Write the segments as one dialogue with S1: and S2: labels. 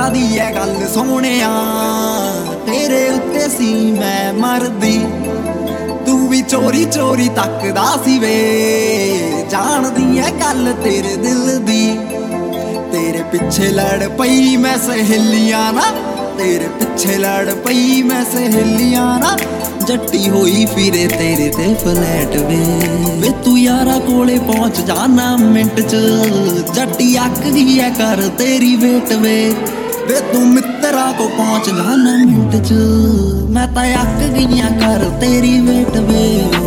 S1: ਅੱਖਾਂ ਦੀ ਐ ਗੱਲ ਸੋਹਣਿਆ, ਤੇਰੇ ਉੱਤੇ ਸੀ ਮੈਂ ਮਰਦੀ। ਤੂੰ ਵੀ ਚੋਰੀ ਚੋਰੀ ਤੱਕਦਾ ਸੀ ਵੇ, ਜਾਣਦੀ ਐ ਗੱਲ ਤੇਰੇ ਦਿਲ ਦੀ। ਤੇਰੇ ਪਿੱਛੇ ਲੜ ਪਈ ਮੈਂ ਸਹੇਲੀਆਂ ਨਾ, ਤੇਰੇ ਪਿੱਛੇ ਲੜ ਪਈ ਮੈਂ ਸਹੇਲੀਆਂ ਨਾ। ਜੱਟੀ ਹੋਈ ਫਿਰੇ ਤੇਰੇ ਤੇ ਫਲੈਟ ਵੇ ਤੂੰ ਯਾਰਾ ਕੋਲੇ ਪਹੁੰਚ ਜਾਣਾ ਮਿੰਟ ਚ। ਜੱਟੀ ਅੱਕ ਗਈ ਐ ਕਰ ਤੇਰੀ ਵੇਟ ਵੇ ਤੂੰ ਮਿੱਤਰਾਂ ਕੋ ਪਹੁੰਚ ਜਾਣਾ ਮਿੰਟ ਚ। ਮੈਂ ਤਾਂ ਅੱਕ ਗਈਆਂ ਕਰ ਤੇਰੀ ਵੇਟ ਵੇ।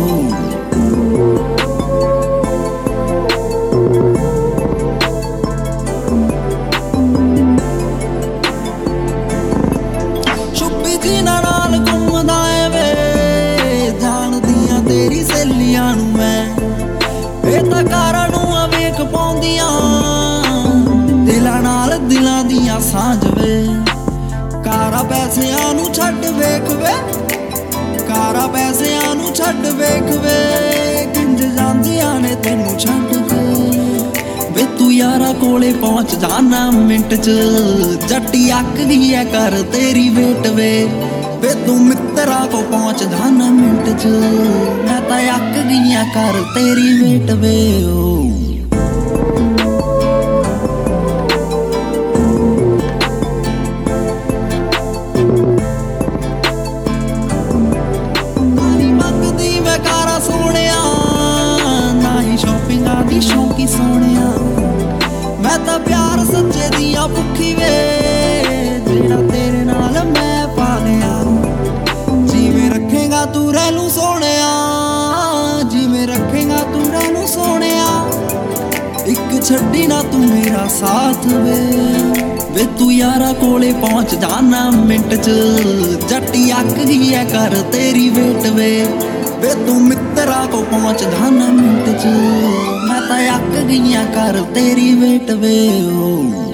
S1: ਛੁੱਪੀ ਜੀ ਨਾਲ ਘੁੰਮਦਾ ਏ ਵੇ, ਜਾਣਦੀਆਂ ਤੇਰੀ ਸਹੇਲੀਆਂ ਨੂੰ ਮੈਂ। ਇਹ ਤਾਂ ਕਾਰਾਂ ਨੂੰ ਵੇਖ ਪਾਉਂਦੀਆਂ, ਦਿਲਾਂ ਨਾਲ ਦਿਲਾਂ ਦੀਆਂ ਸਾਂਝ ਵੇ। ਕਾਰਾਂ ਪੈਸਿਆਂ ਨੂੰ ਛੱਡ ਵੇਖ ਵੇ, ਕਾਰਾਂ ਪੈਸਿਆਂ ਨੂੰ ਛੱਡ ਵੇਖ ਵੇ। ਕਿੰਜ ਜਾਂਦੀਆਂ ਨੇ ਤੈਨੂੰ ਛੱਡ ਕੇ ਤੂੰ ਯਾਰਾ ਕੋਲੇ ਪਹੁੰਚ ਜਾਣਾ ਮਿੰਟ ਚ। ਜੱਟੀ ਅੱਕ ਗਈ ਐ ਕਰ ਤੇਰੀ ਵੇਟ ਵੇ ਤੂੰ ਮਿੱਤਰਾਂ ਕੋ ਪਹੁੰਚ ਜਾਣਾ ਮਿੰਟ ਚ। ਮੈਂ ਤਾਂ ਅੱਕ ਗਈਆਂ ਕਰ ਤੇਰੀ ਵੇਟ ਵੇ। ਕਾਰਾਂ ਸੋਹਣਿਆ ਨਾ ਹੀ ਸ਼ੌਪਿੰਗਾਂ ਦੀ ਸ਼ੌਂਕੀ ਸੋਹਣਿਆ। ਮੈਂ ਤਾਂ ਪਿਆਰ ਸੱਚੇ ਦੀਆਂ ਭੁੱਖੀ ਵੇ, ਜਿਹੜਾ ਤੇਰੇ ਨਾਲ ਮੈਂ ਪਾ ਲਿਆ। ਜਿਵੇਂ ਰੱਖੇਗਾ ਤੂੰ ਰਹਿ ਲੂੰ ਸੋਹਣਿਆ, ਜਿਵੇਂ ਰੱਖੇਗਾ ਤੂੰ ਰਹਿ ਲੂੰ ਸੋਹਣਿਆ। ਇੱਕ ਛੱਡੀ ਨਾ ਤੂੰ ਮੇਰਾ ਸਾਥ ਵੇ ਤੂੰ ਯਾਰਾ ਕੋਲੇ ਪਹੁੰਚ ਜਾਣਾ ਮਿੰਟ ਚ। ਜੱਟੀ ਅੱਕ ਗਈ ਐ ਕਰ ਤੇਰੀ ਵੇਟ ਵੇ ਤੂੰ ਮਿੱਤਰਾਂ ਕੋ ਪਹੁੰਚ ਜਾਣਾ ਮਿੰਟ ਚ। ਮੈਂ ਤਾਂ ਅੱਕ ਗਈਆਂ ਕਰ ਤੇਰੀ ਵੇਟ ਵੇ।